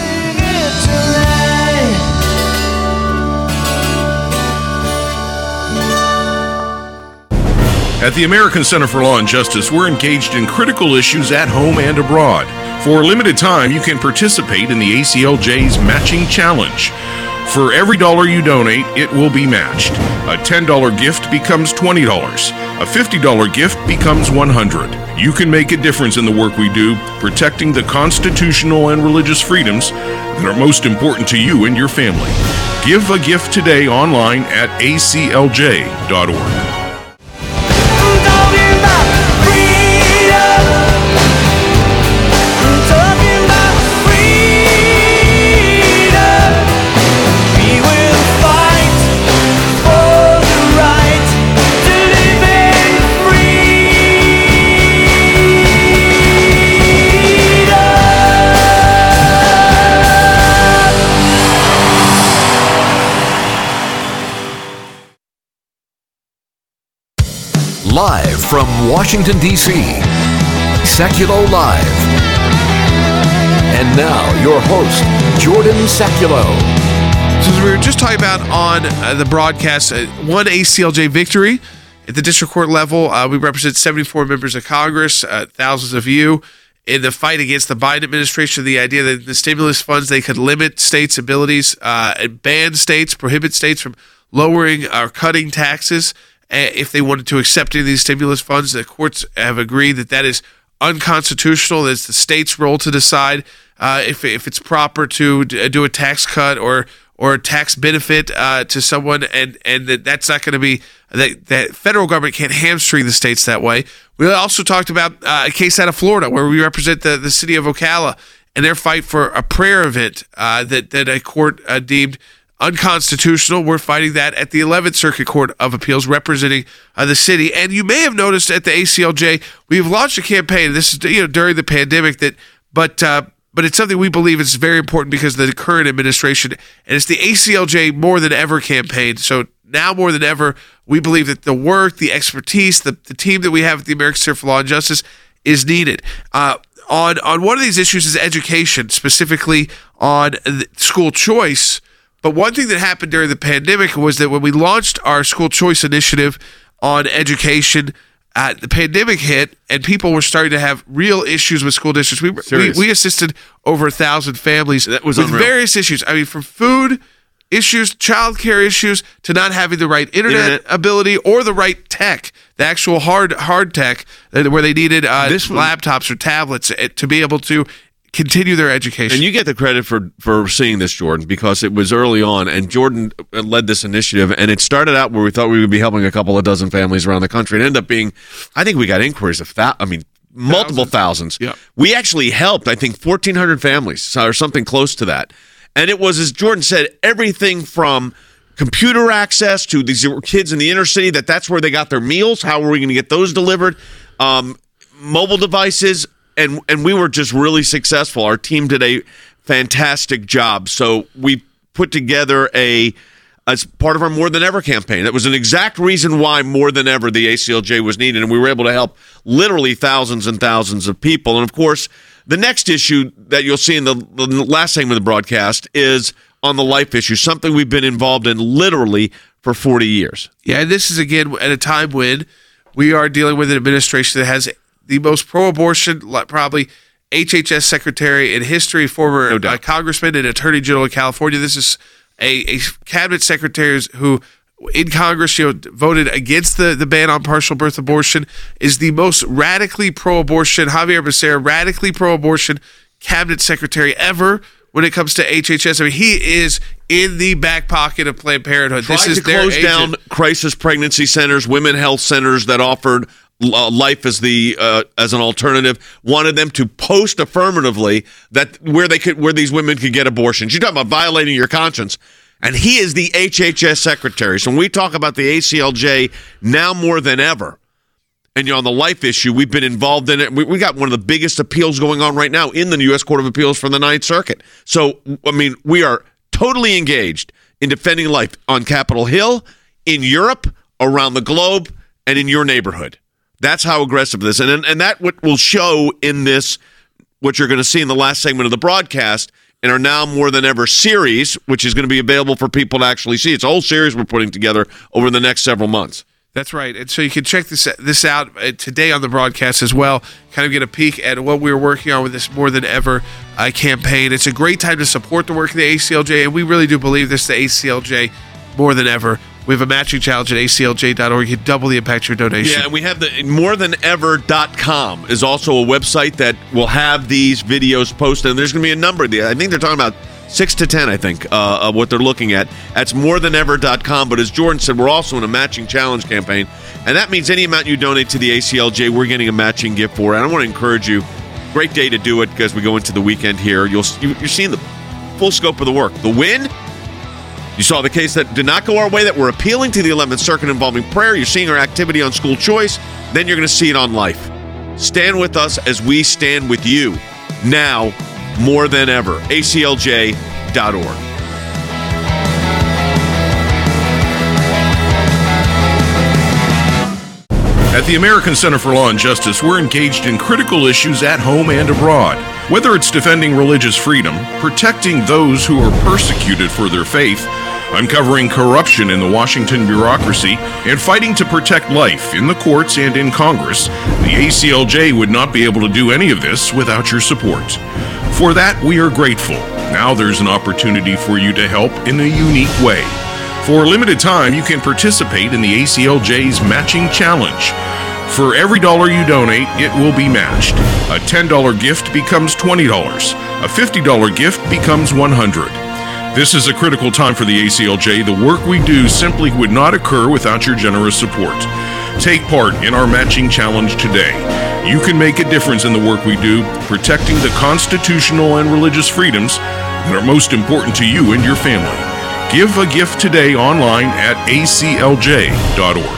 At the American Center for Law and Justice, we're engaged in critical issues at home and abroad. For a limited time, you can participate in the A C L J's Matching Challenge. For every dollar you donate, it will be matched. A ten dollar gift becomes twenty dollars. A fifty dollar gift becomes one hundred dollars. You can make a difference in the work we do, protecting the constitutional and religious freedoms that are most important to you and your family. Give a gift today online at A C L J dot org. Live from Washington, D C, Sekulow Live. And now, your host, Jordan Sekulow. So as we were just talking about on uh, the broadcast, uh, one A C L J victory at the district court level. Uh, we represent seventy-four members of Congress, uh, thousands of you, in the fight against the Biden administration. The idea that the stimulus funds, they could limit states' abilities uh, and ban states, prohibit states from lowering or cutting taxes uh, if they wanted to accept any of these stimulus funds. The courts have agreed that that is unconstitutional. That it's the state's role to decide uh, if if it's proper to do a tax cut or or a tax benefit uh, to someone, and and that that's not going to be that that federal government can't hamstring the states that way. We also talked about uh, a case out of Florida where we represent the, the city of Ocala and their fight for a prayer event uh, that that a court uh, deemed unconstitutional. We're fighting that at the eleventh Circuit Court of Appeals, representing uh, the city. And you may have noticed at the A C L J, we've launched a campaign. This is you know during the pandemic that, but. Uh, But it's something we believe is very important because of the current administration, and it's the A C L J More Than Ever campaign. So now more than ever, we believe that the work, the expertise, the, the team that we have at the American Center for Law and Justice is needed. Uh, on, on one of these issues is education, specifically on school choice. But one thing that happened during the pandemic was that when we launched our school choice initiative on education, Uh, the pandemic hit, and people were starting to have real issues with school districts. We we, we assisted over a thousand families that was with unreal. various issues. I mean, from food issues, child care issues, to not having the right internet, internet. ability or the right tech, the actual hard hard tech, uh, where they needed uh, This one, laptops or tablets uh, to be able to continue their education. And you get the credit for for seeing this, Jordan, because it was early on, and Jordan led this initiative, and it started out where we thought we would be helping a couple of dozen families around the country. It ended up being, I think we got inquiries of that. I mean, multiple thousands. thousands. Yeah. We actually helped, I think, fourteen hundred families or something close to that. And it was, as Jordan said, everything from computer access to these kids in the inner city, that that's where they got their meals. How were we going to get those delivered? Um, mobile devices. And and we were just really successful. Our team did a fantastic job. So we put together a, as part of our More Than Ever campaign. That was an exact reason why More Than Ever, the A C L J, was needed. And we were able to help literally thousands and thousands of people. And, of course, the next issue that you'll see in the, the last segment of the broadcast is on the life issue, something we've been involved in literally for forty years. Yeah, and this is, again, at a time when we are dealing with an administration that has the most pro-abortion, probably H H S secretary in history, former no uh, congressman and attorney general of California. This is a, a cabinet secretary who, in Congress, you know, voted against the, the ban on partial birth abortion, is the most radically pro-abortion, Javier Becerra, radically pro-abortion cabinet secretary ever when it comes to H H S. I mean, he is in the back pocket of Planned Parenthood. Tried this is to their close agent. down crisis pregnancy centers, women health centers that offered Uh, life as the uh, as an alternative, wanted them to post affirmatively that where they could where these women could get abortions. You're talking about violating your conscience, and he is the H H S secretary. So when we talk about the A C L J now more than ever, and you're on the life issue, we've been involved in it. We, we got one of the biggest appeals going on right now in the U S Court of Appeals for the Ninth Circuit. So I mean, we are totally engaged in defending life on Capitol Hill, in Europe, around the globe, and in your neighborhood. That's how aggressive this is. And, and that what will show in this, what you're going to see in the last segment of the broadcast, in our Now More Than Ever series, which is going to be available for people to actually see. It's a whole series we're putting together over the next several months. That's right. And so you can check this this out today on the broadcast as well, kind of get a peek at what we're working on with this More Than Ever uh, campaign. It's a great time to support the work of the A C L J, and we really do believe this is the A C L J More Than Ever. We have a matching challenge at A C L J dot org. You can double the impact of your donation. Yeah, and we have the more than ever dot com is also a website that will have these videos posted. And there's going to be a number. I think they're talking about six to ten, I think, uh, of what they're looking at. That's more than ever dot com. But as Jordan said, we're also in a matching challenge campaign. And that means any amount you donate to the A C L J, we're getting a matching gift for it. And I want to encourage you, great day to do it because we go into the weekend here. You'll, you're seeing the full scope of the work. The win, you saw the case that did not go our way, that we're appealing to the eleventh Circuit involving prayer. You're seeing our activity on school choice. Then you're going to see it on life. Stand with us as we stand with you now more than ever. A C L J dot org. At the American Center for Law and Justice, we're engaged in critical issues at home and abroad. Whether it's defending religious freedom, protecting those who are persecuted for their faith, uncovering corruption in the Washington bureaucracy, and fighting to protect life in the courts and in Congress, the A C L J would not be able to do any of this without your support. For that, we are grateful. Now there's an opportunity for you to help in a unique way. For a limited time, you can participate in the A C L J's Matching Challenge. For every dollar you donate, it will be matched. A ten dollars gift becomes twenty dollars. A fifty dollars gift becomes one hundred dollars. This is a critical time for the A C L J. The work we do simply would not occur without your generous support. Take part in our matching challenge today. You can make a difference in the work we do, protecting the constitutional and religious freedoms that are most important to you and your family. Give a gift today online at A C L J dot org.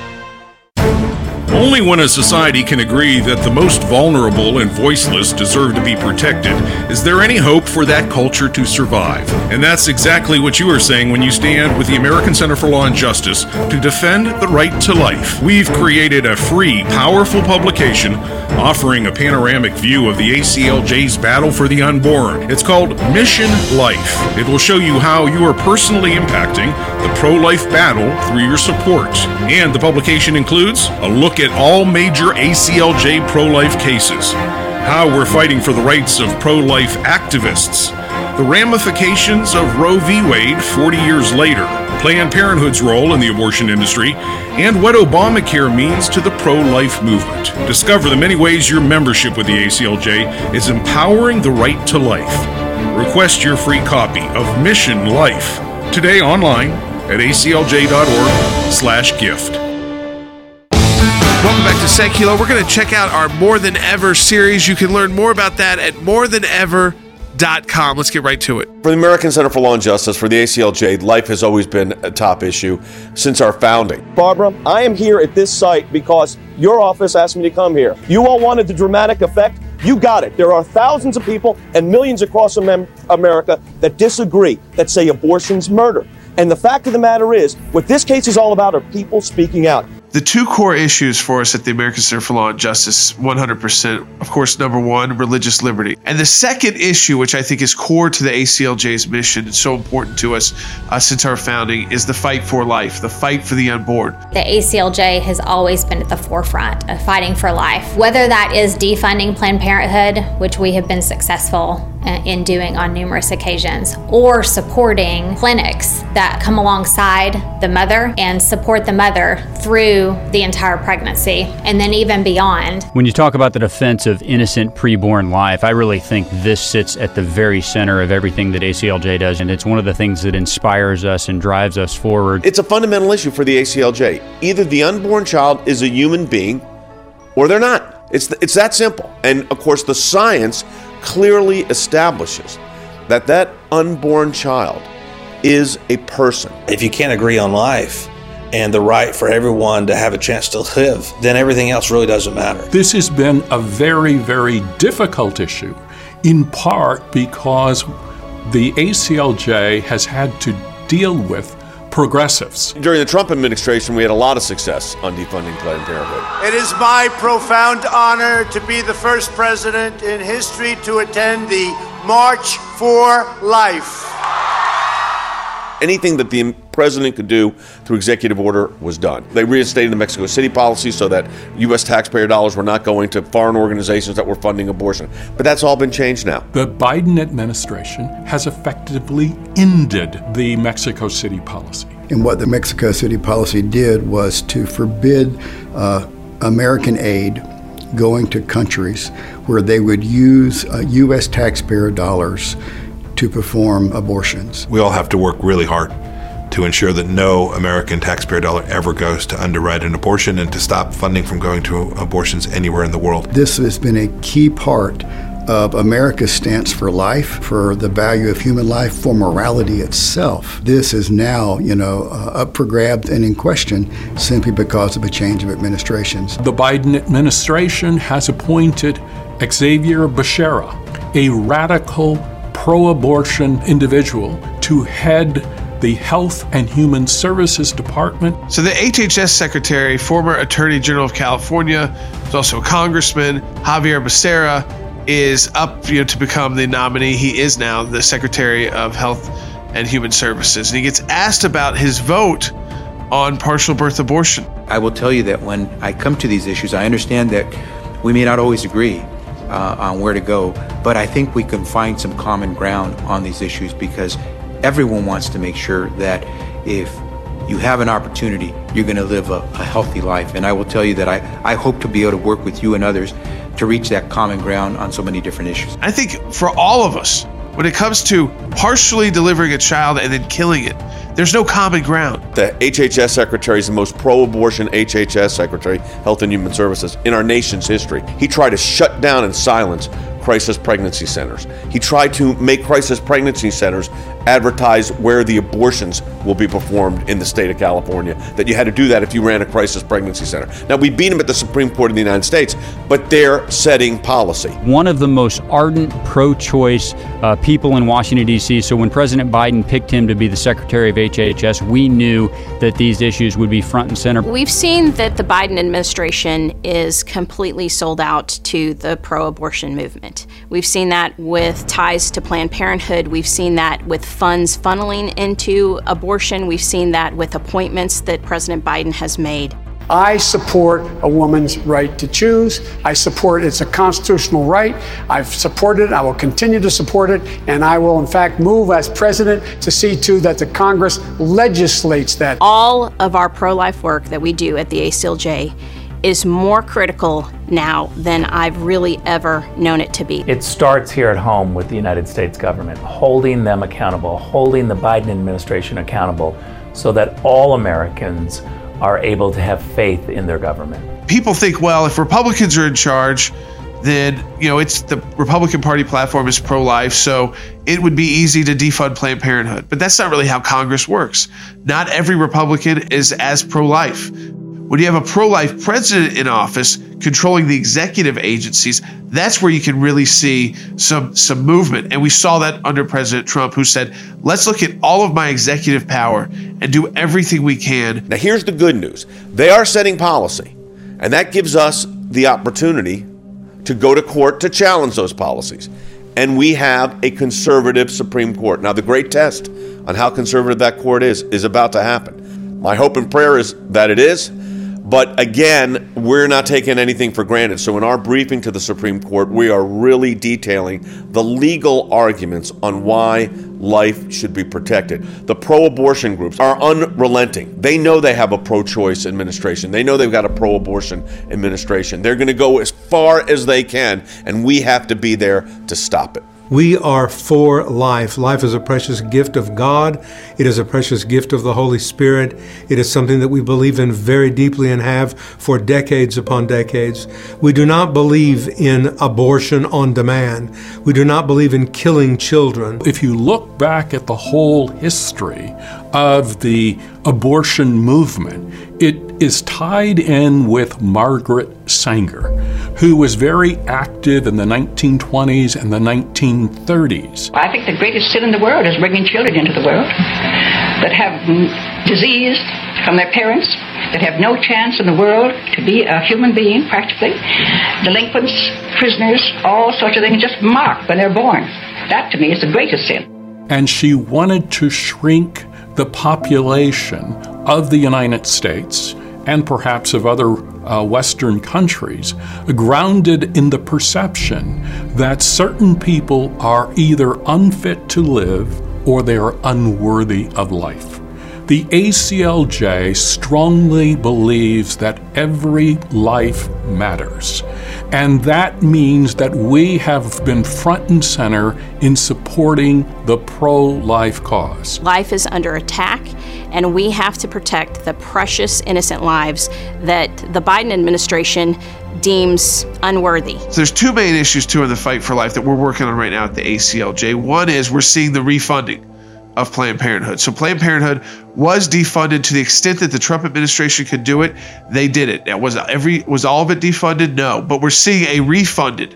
Only when a society can agree that the most vulnerable and voiceless deserve to be protected is there any hope for that culture to survive. And that's exactly what you are saying when you stand with the American Center for Law and Justice to defend the right to life. We've created a free, powerful publication offering a panoramic view of the A C L J's battle for the unborn. It's called Mission Life. It will show you how you are personally impacting the pro-life battle through your support. And the publication includes a look at all major A C L J pro-life cases, how we're fighting for the rights of pro-life activists, the ramifications of Roe v. Wade forty years later, Planned Parenthood's role in the abortion industry, and what Obamacare means to the pro-life movement. Discover the many ways your membership with the A C L J is empowering the right to life. Request your free copy of Mission Life today online at A C L J dot org slash gift. Welcome back to Secular. We're going to check out our More Than Ever series. You can learn more about that at more than ever dot com. Let's get right to it. For the American Center for Law and Justice, for the A C L J, life has always been a top issue since our founding. Barbara, I am here at this site because your office asked me to come here. You all wanted the dramatic effect. You got it. There are thousands of people and millions across America that disagree, that say abortion's murder. And the fact of the matter is, what this case is all about are people speaking out. The two core issues for us at the American Center for Law and Justice, one hundred percent, of course, number one, religious liberty. And the second issue, which I think is core to the A C L J's mission and so important to us uh, since our founding, is the fight for life, the fight for the unborn. The A C L J has always been at the forefront of fighting for life, whether that is defunding Planned Parenthood, which we have been successful in doing on numerous occasions, or supporting clinics that come alongside the mother and support the mother through the entire pregnancy and then even beyond. When you talk about the defense of innocent preborn life, I really think this sits at the very center of everything that A C L J does, and it's one of the things that inspires us and drives us forward. It's a fundamental issue for the A C L J. Either the unborn child is a human being or they're not. It's, it's that simple. And of course, the science clearly establishes that that unborn child is a person. If you can't agree on life and the right for everyone to have a chance to live, then everything else really doesn't matter. This has been a very, very difficult issue, in part because the A C L J has had to deal with progressives. During the Trump administration, we had a lot of success on defunding Planned Parenthood. It is my profound honor to be the first president in history to attend the March for Life. Anything that the president could do through executive order was done. They reinstated the Mexico City policy so that U S taxpayer dollars were not going to foreign organizations that were funding abortion. But that's all been changed now. The Biden administration has effectively ended the Mexico City policy. And what the Mexico City policy did was to forbid uh, American aid going to countries where they would use uh, U S taxpayer dollars to perform abortions. We all have to work really hard to ensure that no American taxpayer dollar ever goes to underwrite an abortion and to stop funding from going to abortions anywhere in the world. This has been a key part of America's stance for life, for the value of human life, for morality itself. This is now, you know, uh, up for grabs and in question simply because of a change of administrations. The Biden administration has appointed Xavier Becerra, a radical pro-abortion individual, to head the Health and Human Services Department. So the H H S Secretary, former Attorney General of California, is also a congressman, Xavier Becerra, is up, you know, to become the nominee. He is now the Secretary of Health and Human Services. And he gets asked about his vote on partial birth abortion. I will tell you that when I come to these issues, I understand that we may not always agree uh, on where to go, but I think we can find some common ground on these issues because everyone wants to make sure that if you have an opportunity, you're going to live a, a healthy life. And I will tell you that I, I hope to be able to work with you and others to reach that common ground on so many different issues. I think for all of us, when it comes to partially delivering a child and then killing it, there's no common ground. The H H S Secretary is the most pro-abortion H H S Secretary, Health and Human Services, in our nation's history. He tried to shut down and silence crisis pregnancy centers. He tried to make crisis pregnancy centers advertise where the abortions will be performed in the state of California, that you had to do that if you ran a crisis pregnancy center. Now, we beat him at the Supreme Court of the United States, but they're setting policy. One of the most ardent pro-choice uh, people in Washington, D C, so when President Biden picked him to be the Secretary of H H S, we knew that these issues would be front and center. We've seen that the Biden administration is completely sold out to the pro-abortion movement. We've seen that with ties to Planned Parenthood. We've seen that with funds funneling into abortion. We've seen that with appointments that President Biden has made. I support a woman's right to choose. I support it's a constitutional right. I've supported it. I will continue to support it. And I will, in fact, move as president to see to that the Congress legislates that. All of our pro-life work that we do at the A C L J is more critical now than I've really ever known it to be. It starts here at home with the United States government, holding them accountable, holding the Biden administration accountable so that all Americans are able to have faith in their government. People think, well, if Republicans are in charge, then, you know, it's the Republican Party platform is pro-life, so it would be easy to defund Planned Parenthood. But that's not really how Congress works. Not every Republican is as pro-life. When you have a pro-life president in office controlling the executive agencies, that's where you can really see some some movement. And we saw that under President Trump, who said, let's look at all of my executive power and do everything we can. Now, here's the good news. They are setting policy, and that gives us the opportunity to go to court to challenge those policies. And we have a conservative Supreme Court. Now, the great test on how conservative that court is is about to happen. My hope and prayer is that it is. But again, we're not taking anything for granted. So in our briefing to the Supreme Court, we are really detailing the legal arguments on why life should be protected. The pro-abortion groups are unrelenting. They know they have a pro-choice administration. They know they've got a pro-abortion administration. They're going to go as far as they can, and we have to be there to stop it. We are for life. Life is a precious gift of God. It is a precious gift of the Holy Spirit. It is something that we believe in very deeply and have for decades upon decades. We do not believe in abortion on demand. We do not believe in killing children. If you look back at the whole history of the abortion movement, it is tied in with Margaret Sanger, who was very active in the nineteen twenties and the nineteen thirties. I think the greatest sin in the world is bringing children into the world that have disease from their parents, that have no chance in the world to be a human being, practically. Delinquents, prisoners, all sorts of things just marked when they're born. That, to me, is the greatest sin. And she wanted to shrink the population of the United States and perhaps of other uh, Western countries, grounded in the perception that certain people are either unfit to live or they are unworthy of life. The A C L J strongly believes that every life matters. And that means that we have been front and center in supporting the pro-life cause. Life is under attack, and we have to protect the precious innocent lives that the Biden administration deems unworthy. So there's two main issues, too, in the fight for life that we're working on right now at the A C L J. One is we're seeing the refunding of Planned Parenthood. So Planned Parenthood was defunded to the extent that the Trump administration could do it. They did it. Now, was every was all of it defunded? No, but we're seeing a refunded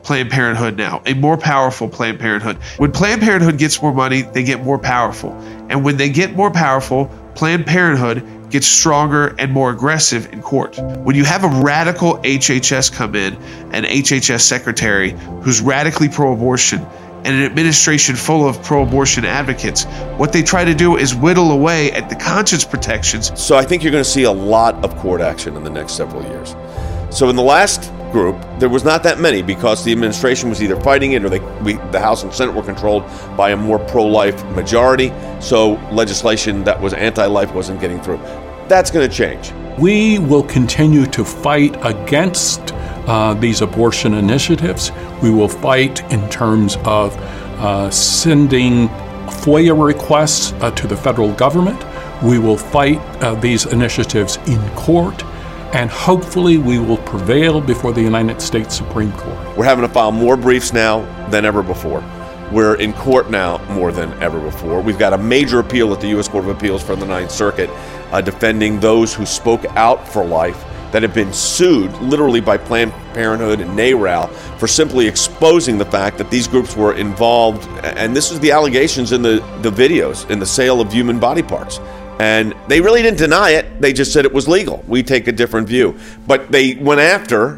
Planned Parenthood now, a more powerful Planned Parenthood. When Planned Parenthood gets more money, they get more powerful. And when they get more powerful, Planned Parenthood gets stronger and more aggressive in court. When you have a radical H H S come in, an H H S secretary who's radically pro-abortion, and an administration full of pro-abortion advocates, what they try to do is whittle away at the conscience protections. So I think you're going to see a lot of court action in the next several years. So in the last group, there was not that many because the administration was either fighting it or they, we, the House and Senate were controlled by a more pro-life majority. So legislation that was anti-life wasn't getting through. That's going to change. We will continue to fight against uh, these abortion initiatives. We will fight in terms of uh, sending FOIA requests uh, to the federal government. We will fight uh, these initiatives in court, and hopefully we will prevail before the United States Supreme Court. We're having to file more briefs now than ever before. We're in court now more than ever before. We've got a major appeal at the U S Court of Appeals from the Ninth Circuit uh, defending those who spoke out for life that have been sued literally by Planned Parenthood and NARAL for simply exposing the fact that these groups were involved, and this is the allegations in the, the videos, in the sale of human body parts. And they really didn't deny it. They just said it was legal. We take a different view. But they went after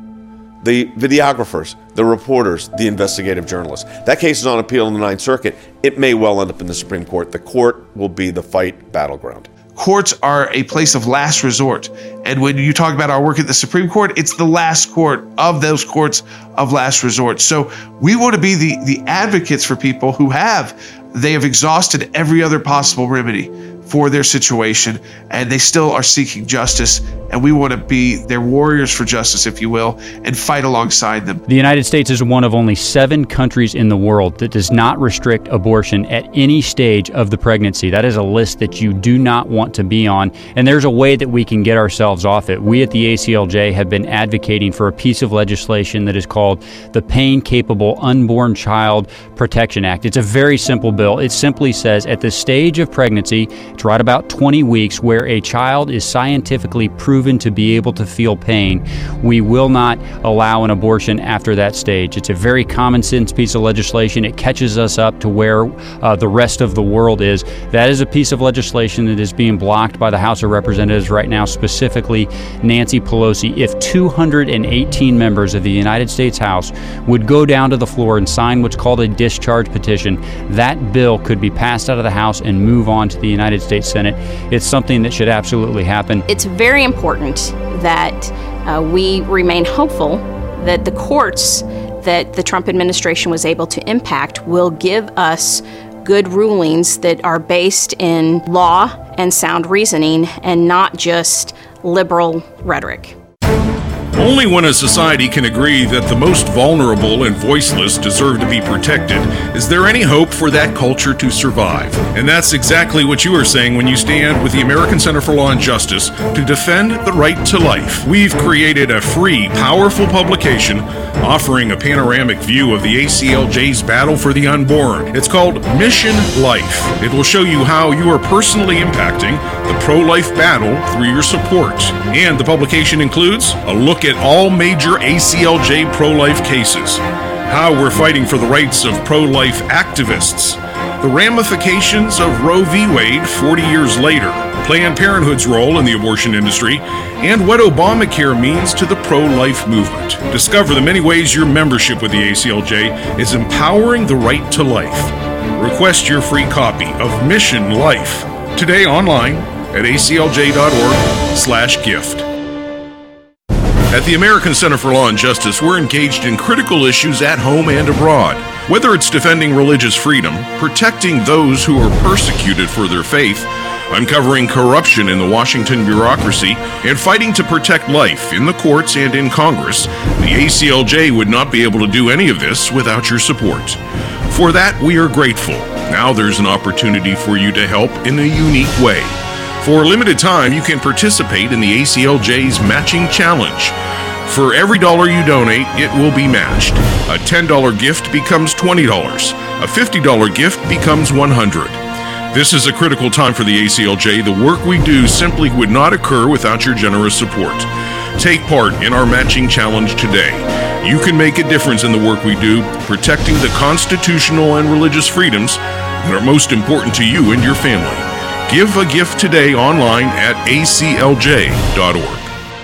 the videographers, the reporters, the investigative journalists. That case is on appeal in the Ninth Circuit. It may well end up in the Supreme Court. The court will be the fight battleground. Courts are a place of last resort. And when you talk about our work at the Supreme Court, it's the last court of those courts of last resort. So we want to be the, the advocates for people who have, they have exhausted every other possible remedy for their situation, and they still are seeking justice, and we want to be their warriors for justice, if you will, and fight alongside them. The United States is one of only seven countries in the world that does not restrict abortion at any stage of the pregnancy. That is a list that you do not want to be on, and there's a way that we can get ourselves off it. We at the A C L J have been advocating for a piece of legislation that is called the Pain-Capable Unborn Child Protection Act. It's a very simple bill. It simply says at the stage of pregnancy, it's right about twenty weeks, where a child is scientifically proven to be able to feel pain, we will not allow an abortion after that stage. It's a very common sense piece of legislation. It catches us up to where uh, the rest of the world is. That is a piece of legislation that is being blocked by the House of Representatives right now, specifically Nancy Pelosi. If two hundred eighteen members of the United States House would go down to the floor and sign what's called a discharge petition, that bill could be passed out of the House and move on to the United States Senate. It's something that should absolutely happen. It's very important that uh, we remain hopeful that the courts that the Trump administration was able to impact will give us good rulings that are based in law and sound reasoning and not just liberal rhetoric. Only when a society can agree that the most vulnerable and voiceless deserve to be protected is there any hope for that culture to survive. And that's exactly what you are saying when you stand with the American Center for Law and Justice to defend the right to life. We've created a free, powerful publication offering a panoramic view of the A C L J's battle for the unborn. It's called Mission Life. It will show you how you are personally impacting the pro-life battle through your support. And the publication includes a look at all major A C L J pro-life cases, how we're fighting for the rights of pro-life activists, the ramifications of Roe v. Wade forty years later, Planned Parenthood's role in the abortion industry, and what Obamacare means to the pro-life movement. Discover the many ways your membership with the A C L J is empowering the right to life. Request your free copy of Mission Life today online at A C L J dot org slash gift. At the American Center for Law and Justice, we're engaged in critical issues at home and abroad. Whether it's defending religious freedom, protecting those who are persecuted for their faith, uncovering corruption in the Washington bureaucracy, and fighting to protect life in the courts and in Congress, the A C L J would not be able to do any of this without your support. For that, we are grateful. Now there's an opportunity for you to help in a unique way. For a limited time, you can participate in the A C L J's Matching Challenge. For every dollar you donate, it will be matched. A ten dollars gift becomes twenty dollars. A fifty dollars gift becomes one hundred dollars. This is a critical time for the A C L J. The work we do simply would not occur without your generous support. Take part in our Matching Challenge today. You can make a difference in the work we do, protecting the constitutional and religious freedoms that are most important to you and your family. Give a gift today online at A C L J dot org.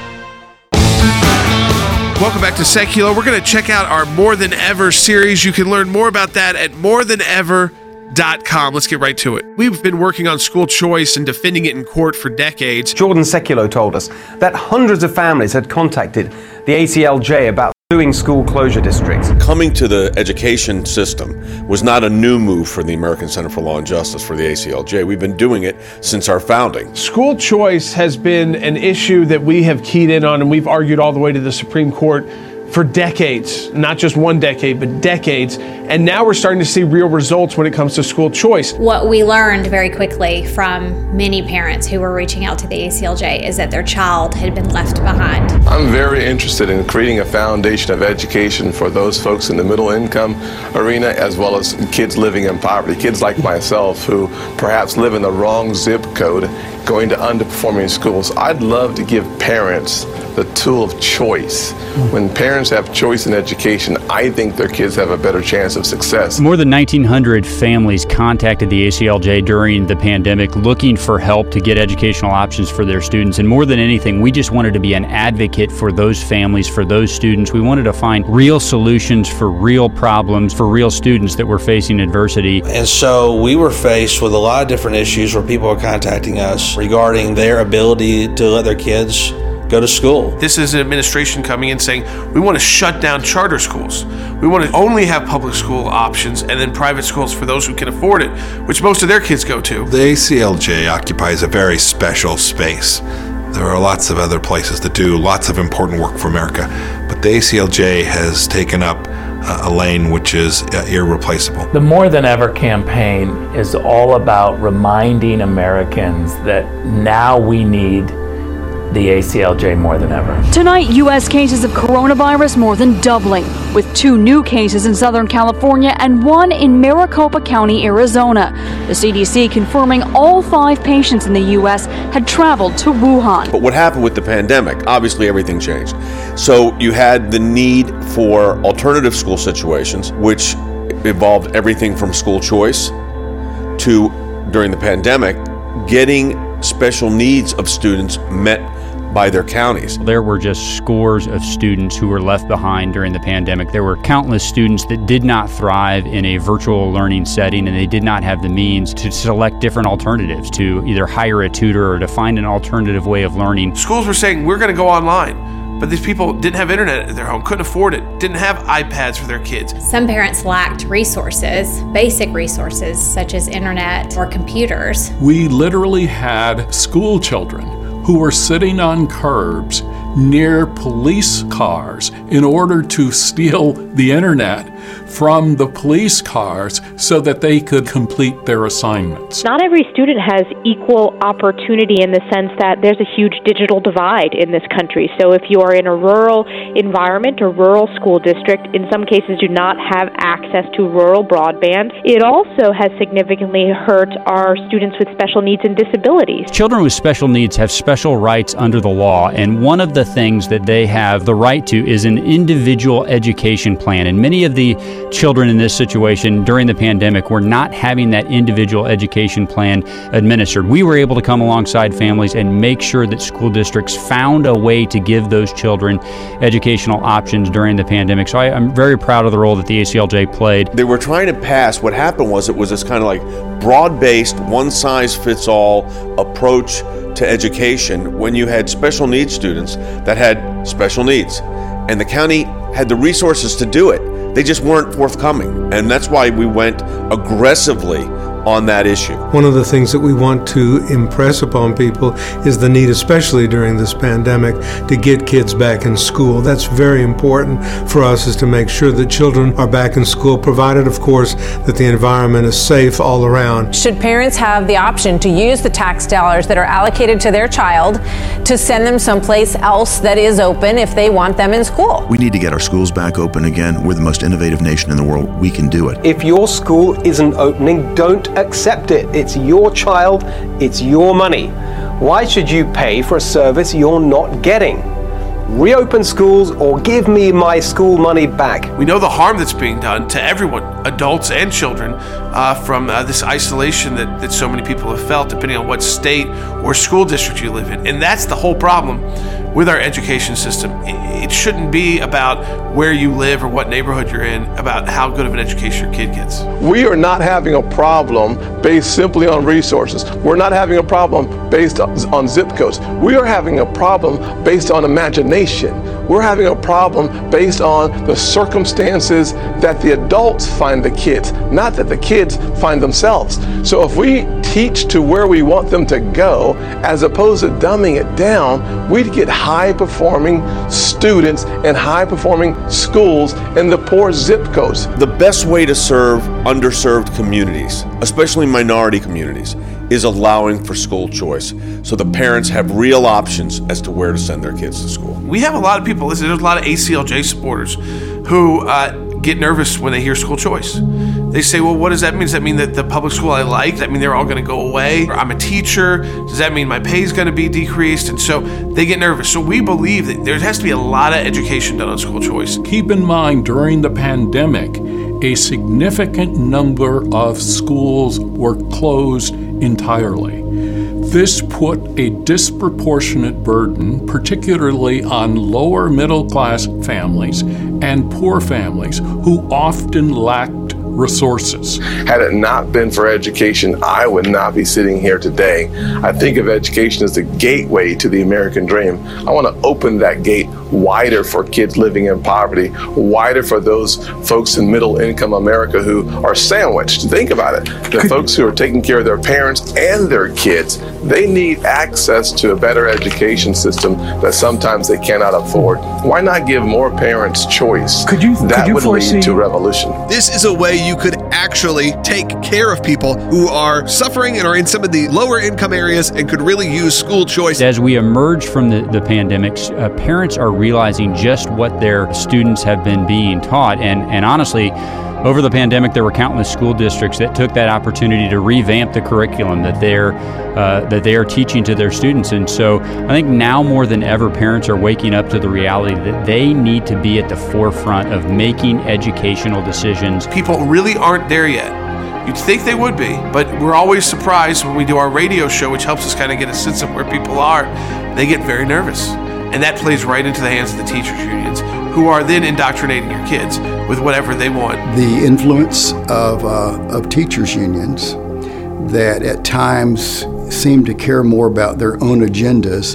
Welcome back to Secular. We're going to check out our More Than Ever series. You can learn more about that at more than ever dot com. Let's get right to it. We've been working on school choice and defending it in court for decades. Jordan Seculo told us that hundreds of families had contacted the A C L J about suing school closure districts. Coming to the education system was not a new move for the American Center for Law and Justice, for the A C L J. We've been doing it since our founding. School choice has been an issue that we have keyed in on, and we've argued all the way to the Supreme Court for decades, not just one decade, but decades. And now we're starting to see real results when it comes to school choice. What we learned very quickly from many parents who were reaching out to the A C L J is that their child had been left behind. I'm very interested in creating a foundation of education for those folks in the middle income arena, as well as kids living in poverty, kids like myself who perhaps live in the wrong zip code, going to underperforming schools. I'd love to give parents the tool of choice. When parents have choice in education, I think their kids have a better chance of success. More than nineteen hundred families contacted the A C L J during the pandemic looking for help to get educational options for their students. And more than anything, we just wanted to be an advocate for those families, for those students. We wanted to find real solutions for real problems, for real students that were facing adversity. And so we were faced with a lot of different issues where people were contacting us regarding their ability to let their kids go to school. This is an administration coming in saying, we want to shut down charter schools. We want to only have public school options and then private schools for those who can afford it, which most of their kids go to. The A C L J occupies a very special space. There are lots of other places that do lots of important work for America, but the A C L J has taken up a lane which is irreplaceable. The More Than Ever campaign is all about reminding Americans that now we need the A C L J more than ever. Tonight, U S cases of coronavirus more than doubling, with two new cases in Southern California and one in Maricopa County, Arizona. The C D C confirming all five patients in the U S had traveled to Wuhan. But what happened with the pandemic, obviously everything changed. So you had the need for alternative school situations, which involved everything from school choice to, during the pandemic, getting special needs of students met by their counties. There were just scores of students who were left behind during the pandemic. There were countless students that did not thrive in a virtual learning setting, and they did not have the means to select different alternatives, to either hire a tutor or to find an alternative way of learning. Schools were saying, we're going to go online. But these people didn't have internet at their home, couldn't afford it, didn't have iPads for their kids. Some parents lacked resources, basic resources, such as internet or computers. We literally had school children who were sitting on curbs near police cars in order to steal the internet from the police cars so that they could complete their assignments. Not every student has equal opportunity in the sense that there's a huge digital divide in this country. So if you are in a rural environment or rural school district, in some cases do not have access to rural broadband. It also has significantly hurt our students with special needs and disabilities. Children with special needs have special rights under the law, and one of the things that they have the right to is an individual education plan. And many of the children in this situation during the pandemic were not having that individual education plan administered. We were able to come alongside families and make sure that school districts found a way to give those children educational options during the pandemic. So I, I'm very proud of the role that the A C L J played. They were trying to pass, what happened was it was this kind of like broad-based, one-size-fits-all approach to education when you had special needs students that had special needs. And the county had the resources to do it. They just weren't forthcoming. And that's why we went aggressively on that issue. One of the things that we want to impress upon people is the need, especially during this pandemic, to get kids back in school. That's very important for us, is to make sure that children are back in school, provided, of course, that the environment is safe all around. Should parents have the option to use the tax dollars that are allocated to their child to send them someplace else that is open if they want them in school? We need to get our schools back open again. We're the most innovative nation in the world. We can do it. If your school isn't opening, don't accept it. It's your child, it's your money. Why should you pay for a service you're not getting? Reopen schools or give me my school money back. We know the harm that's being done to everyone, adults and children, uh, from uh, this isolation that, that so many people have felt, depending on what state or school district you live in. And that's the whole problem with our education system. It shouldn't be about where you live or what neighborhood you're in, about how good of an education your kid gets. We are not having a problem based simply on resources. We're not having a problem based on zip codes. We are having a problem based on imagination. We're having a problem based on the circumstances that the adults find the kids, not that the kids find themselves. So if we teach to where we want them to go, as opposed to dumbing it down, we'd get high-performing students and high-performing schools in the poor zip codes. The best way to serve underserved communities, especially minority communities, is allowing for school choice so the parents have real options as to where to send their kids to school. We have a lot of people, listen, there's a lot of A C L J supporters who uh, get nervous when they hear school choice. They say, well, what does that mean? Does that mean that the public school I like, does that mean they're all gonna go away? Or I'm a teacher, does that mean my pay is gonna be decreased? And so they get nervous. So we believe that there has to be a lot of education done on school choice. Keep in mind, during the pandemic, a significant number of schools were closed entirely. This put a disproportionate burden, particularly on lower middle class families and poor families who often lacked resources. Had it not been for education, I would not be sitting here today. I think of education as the gateway to the American dream. I want to open that gate wider for kids living in poverty, wider for those folks in middle income America who are sandwiched. Think about it. The folks who are taking care of their parents and their kids, they need access to a better education system that sometimes they cannot afford. Why not give more parents choice? Could you, that could you would foresee- lead to revolution. This is a way you could actually take care of people who are suffering and are in some of the lower income areas and could really use school choice. As we emerge from the, the pandemic, uh, parents are realizing just what their students have been being taught. And, and honestly, over the pandemic, there were countless school districts that took that opportunity to revamp the curriculum that they're uh, that they are teaching to their students. And so I think now more than ever, parents are waking up to the reality that they need to be at the forefront of making educational decisions. People really aren't there yet. You'd think they would be, but we're always surprised when we do our radio show, which helps us kind of get a sense of where people are. They get very nervous. And that plays right into the hands of the teachers' unions, who are then indoctrinating your kids with whatever they want. The influence of, uh, of teachers' unions that at times seem to care more about their own agendas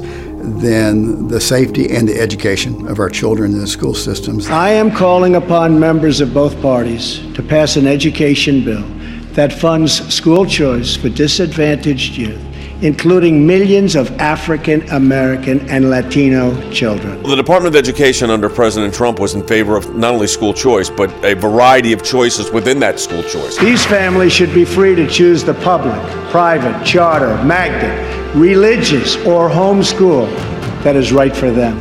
than the safety and the education of our children in the school systems. I am calling upon members of both parties to pass an education bill that funds school choice for disadvantaged youth, including millions of African American and Latino children. The Department of Education under President Trump was in favor of not only school choice, but a variety of choices within that school choice. These families should be free to choose the public, private, charter, magnet, religious, or homeschool that is right for them.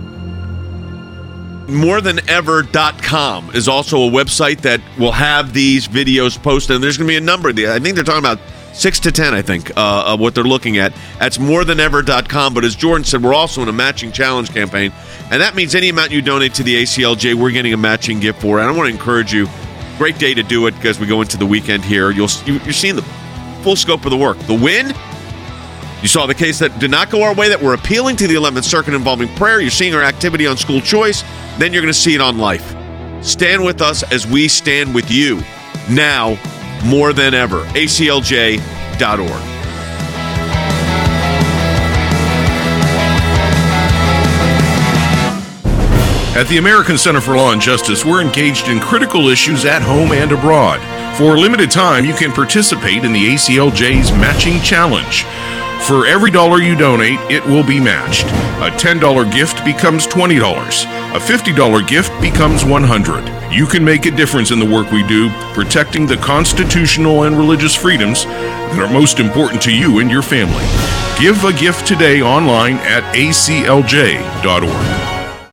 more than ever dot com is also a website that will have these videos posted, and there's going to be a number of these. I think they're talking about six to ten, I think, uh, of what they're looking at. That's more than ever dot com. But as Jordan said, we're also in a matching challenge campaign. And that means any amount you donate to the A C L J, we're getting a matching gift for it. And I want to encourage you, great day to do it because we go into the weekend here. You'll, you, you're seeing the full scope of the work. The win, you saw the case that did not go our way, that we're appealing to the eleventh Circuit involving prayer. You're seeing our activity on school choice. Then you're going to see it on life. Stand with us as we stand with you now more than ever. A C L J dot org. At the American Center for Law and Justice, we're engaged in critical issues at home and abroad. For a limited time, you can participate in the A C L J's Matching Challenge. For every dollar you donate, it will be matched. A ten dollar gift becomes twenty dollars. A fifty dollar gift becomes one hundred dollars. You can make a difference in the work we do, protecting the constitutional and religious freedoms that are most important to you and your family. Give a gift today online at A C L J dot org.